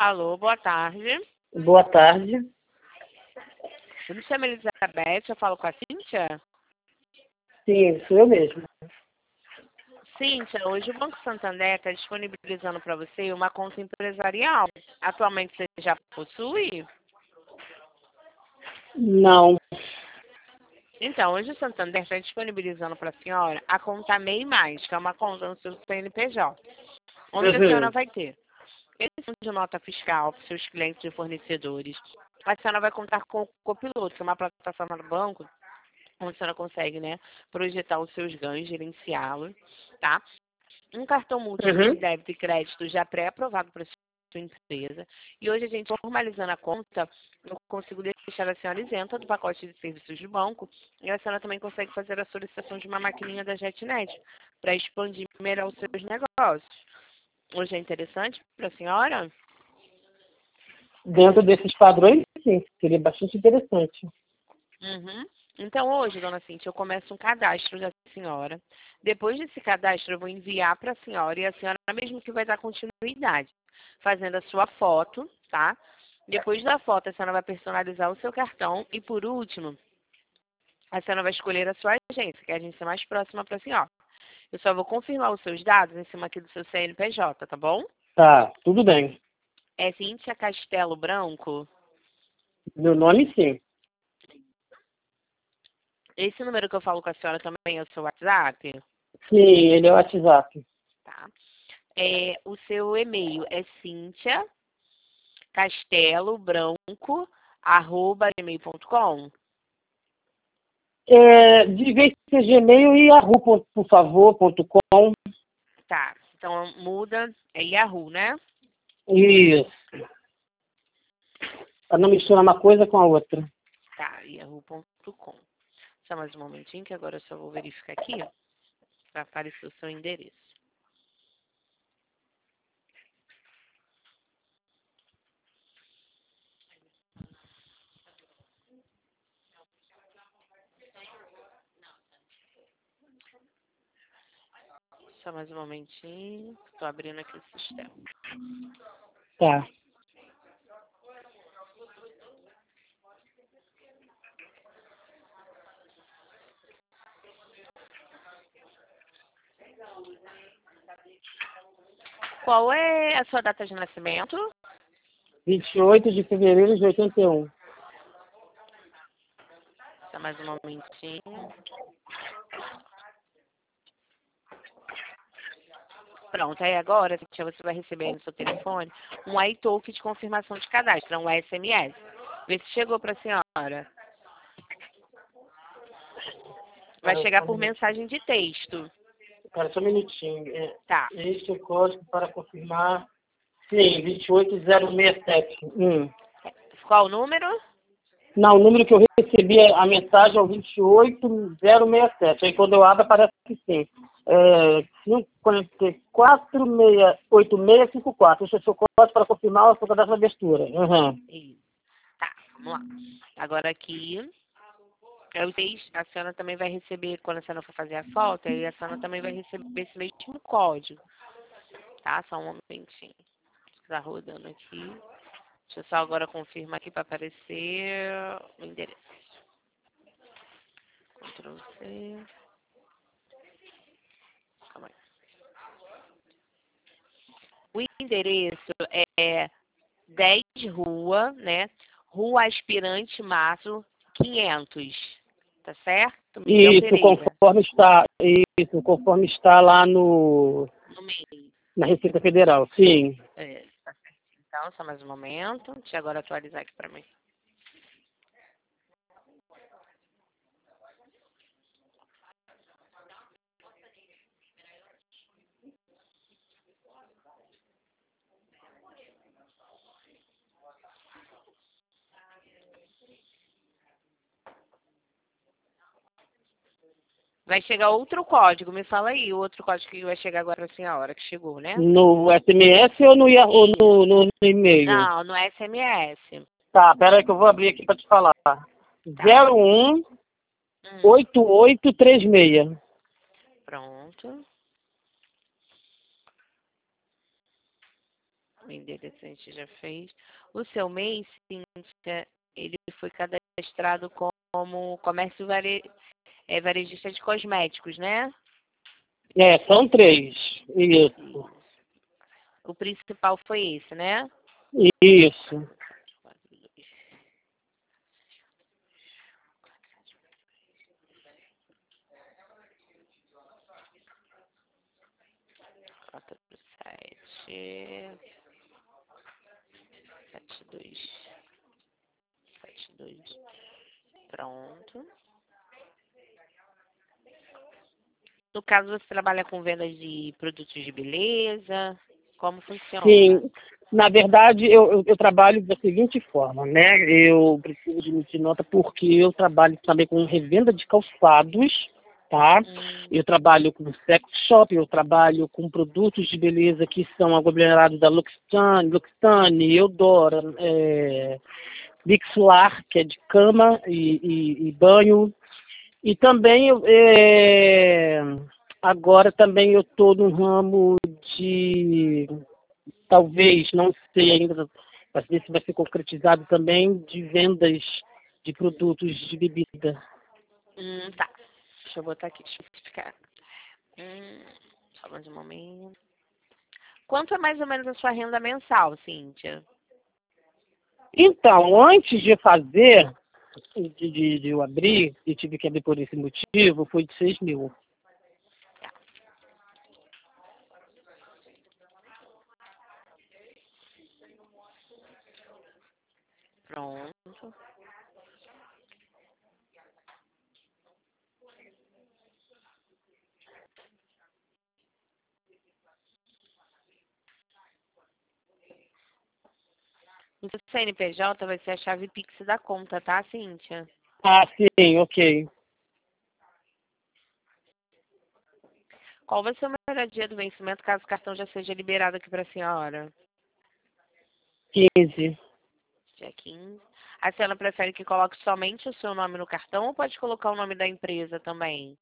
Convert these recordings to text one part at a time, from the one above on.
Alô, boa tarde. Boa tarde. Eu me chamo Elizabeth, eu falo com a Cíntia. Sim, sou eu mesmo. Cíntia, hoje o Banco Santander está disponibilizando para você uma conta empresarial. Atualmente você já possui? Não. Então, hoje o Santander está disponibilizando para a senhora a conta MEI+, que é uma conta no seu CNPJ, onde a senhora vai ter emissão de nota fiscal para seus clientes e fornecedores. A senhora vai contar com o Copiloto, que é uma plataforma do banco, onde a senhora consegue, né, projetar os seus ganhos, gerenciá-los, tá? Um cartão múltiplo de débito e crédito já pré-aprovado para sua empresa. E hoje a gente, formalizando a conta, eu consigo deixar a senhora isenta do pacote de serviços do banco e a senhora também consegue fazer a solicitação de uma maquininha da JetNet para expandir melhor os seus negócios. Hoje é interessante para a senhora? Dentro desses padrões, sim, seria bastante interessante. Uhum. Então, hoje, dona Cíntia, eu começo um cadastro da senhora. Depois desse cadastro, eu vou enviar para a senhora e a senhora mesmo que vai dar continuidade, fazendo a sua foto, tá? Depois da foto, a senhora vai personalizar o seu cartão e, por último, a senhora vai escolher a sua agência, que é a agência mais próxima para a senhora. Eu só vou confirmar os seus dados em cima aqui do seu CNPJ, tá bom? Tá, tudo bem. É Cíntia Castelo Branco. Meu nome, sim. Esse número que eu falo com a senhora também é o seu WhatsApp? Sim, ele é o WhatsApp. Tá. O seu e-mail é cinciacastelobranco@gmail.com. De vez em Gmail e Yahoo, por favor, .com. Tá. Então muda, é Yahoo, né? Isso. Para não misturar uma coisa com a outra. Tá, yahoo.com. Só mais um momentinho que agora eu só vou verificar aqui para aparecer o seu endereço. Só mais um momentinho. Estou abrindo aqui o sistema. Tá. Qual é a sua data de nascimento? 28 de fevereiro de 81. Só mais um momentinho. Pronto, aí agora você vai receber aí no seu telefone um iTalk de confirmação de cadastro, um SMS. Vê se chegou para a senhora. Vai chegar por mensagem de texto. Cara, só um minutinho. Tá. Este é o código para confirmar. Sim, 28067. Qual o número? Não, o número que eu recebi a mensagem é o 28067. Aí quando eu abro aparece que sim. 544-8654. Esse é o seu código para confirmar a sua cadastro de abertura. Isso. Tá, vamos lá. Agora aqui, a senhora também vai receber, quando a senhora for fazer a foto, aí a senhora também vai receber esse mesmo código. Tá? Só um momentinho. Tá rodando aqui. Deixa eu só agora confirmar aqui para aparecer o endereço. Ctrl C. Calma aí. O endereço é 10 Rua, né? Rua Aspirante Márcio 500. Tá certo? Miguel Pereira. Conforme está lá no, No meio. na Receita Federal. Sim. Tá certo. Então, só mais um momento. Deixa eu agora atualizar aqui para mim. Vai chegar outro código. Me fala aí o outro código que vai chegar agora para a senhora, que chegou, né? No SMS ou no, ou no e-mail? Não, no SMS. Tá, pera aí que eu vou abrir aqui para te falar. Tá. 018836. Pronto. O endereço a gente já fez. O seu MEI, Cíntia, ele foi cadastrado como comércio varejista de cosméticos, né? São 3. Isso. O principal foi esse, né? Isso. Quatro, 7, 72. 72. Pronto. No caso, você trabalha com vendas de produtos de beleza? Como funciona? Sim. Na verdade, eu trabalho da seguinte forma, né? Eu preciso de emitir nota porque eu trabalho também com revenda de calçados, tá? Eu trabalho com sex shop, eu trabalho com produtos de beleza que são aglomerados da Luxtane, Eudora, Lixlar, que é de cama e banho. E também, agora também eu estou no ramo de, talvez, não sei ainda, mas ver se vai ser concretizado também, de vendas de produtos de bebida. Tá. Deixa eu botar aqui, deixa eu explicar. Só mais um momento. Quanto é mais ou menos a sua renda mensal, Cíntia? Então, antes de fazer, de eu abrir, e tive que abrir por esse motivo, foi de 6 mil. Pronto. O seu CNPJ vai ser a chave Pix da conta, tá, Cíntia? Ah, sim, ok. Qual vai ser o melhor dia do vencimento caso o cartão já seja liberado aqui para a senhora? 15. Dia 15. A senhora prefere que coloque somente o seu nome no cartão ou pode colocar o nome da empresa também?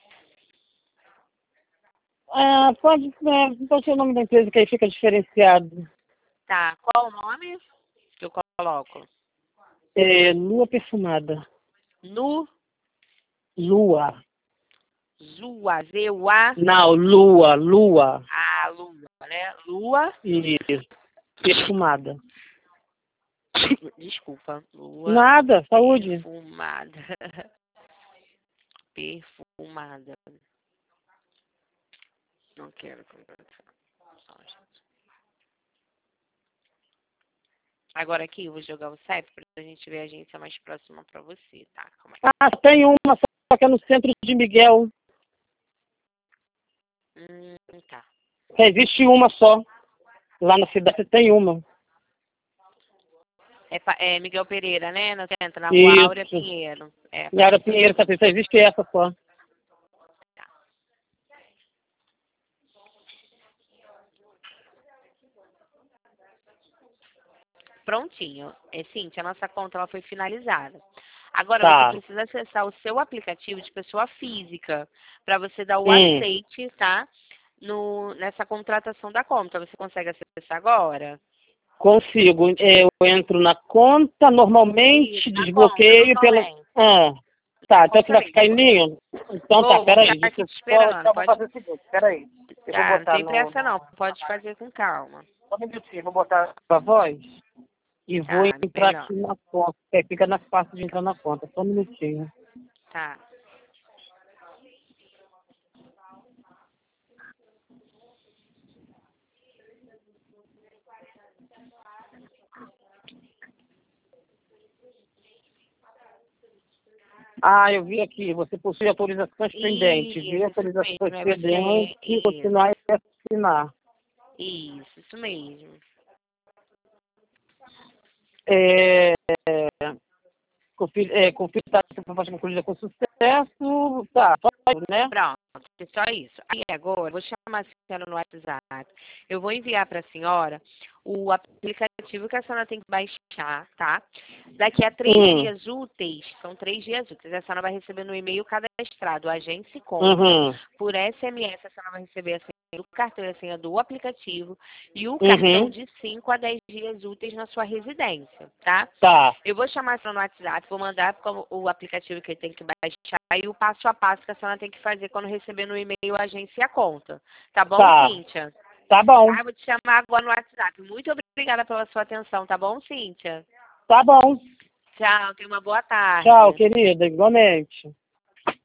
Pode ser o nome da empresa que aí fica diferenciado. Tá. Qual o nome que eu coloco? Lua perfumada. Nu, Lua. Zua, Z-U-A. Não, lua. Lua, né? Lua. Isso. Perfumada. Desculpa. Lua Nada, saúde. perfumada. Perfumada. Não quero comprar. Agora aqui eu vou jogar o CEP para a gente ver a agência mais próxima para você, tá? Calma aí. Tem uma, só que é no centro de Miguel. Tá. Existe uma só. Lá na cidade tem uma. É Miguel Pereira, né? No centro, na rua Isso. Áurea Pinheiro. Áurea Pinheiro, só existe essa só. Prontinho. Cíntia, a nossa conta ela foi finalizada. Agora Tá. você precisa acessar o seu aplicativo de pessoa física para você dar o aceite, tá? Nessa contratação da conta. Você consegue acessar agora? Consigo. Eu entro na conta, normalmente desbloqueio pela. Tá, então você vai ficar em linha? Então tá, peraí. Vou aqui te esperando. Então vou fazer o seguinte, peraí. Eu vou Não botar tem pressa não. Pode fazer com calma. Só um minutinho, vou botar a voz e vou entrar melhor. aqui na conta. Fica na parte de entrar na conta, só um minutinho. Tá. Eu vi aqui, você possui autorizações pendentes. Vi autorizações pendentes, continuar e assinar. Isso mesmo. Confira se a proposta concluída com sucesso. Tá, só isso, né? Pronto, é só isso. Aí agora, eu vou chamar a senhora no WhatsApp. Eu vou enviar para a senhora o aplicativo que a senhora tem que baixar, tá? Daqui a 3 dias úteis, são 3 dias úteis, a senhora vai receber no e-mail cadastrado Agência Conta. Por SMS, a senhora vai receber a senha do cartão e a senha do aplicativo e o cartão de 5 a 10 dias úteis na sua residência, tá? Tá. Eu vou chamar a senhora no WhatsApp, vou mandar o aplicativo que ele tem que baixar e o passo a passo que a senhora tem que fazer quando receber no e-mail Agência Conta. Tá bom, Cíntia? Tá bom. Vou te chamar agora no WhatsApp. Muito obrigada pela sua atenção, tá bom, Cíntia? Tá bom. Tchau, tenha uma boa tarde. Tchau, querida, igualmente.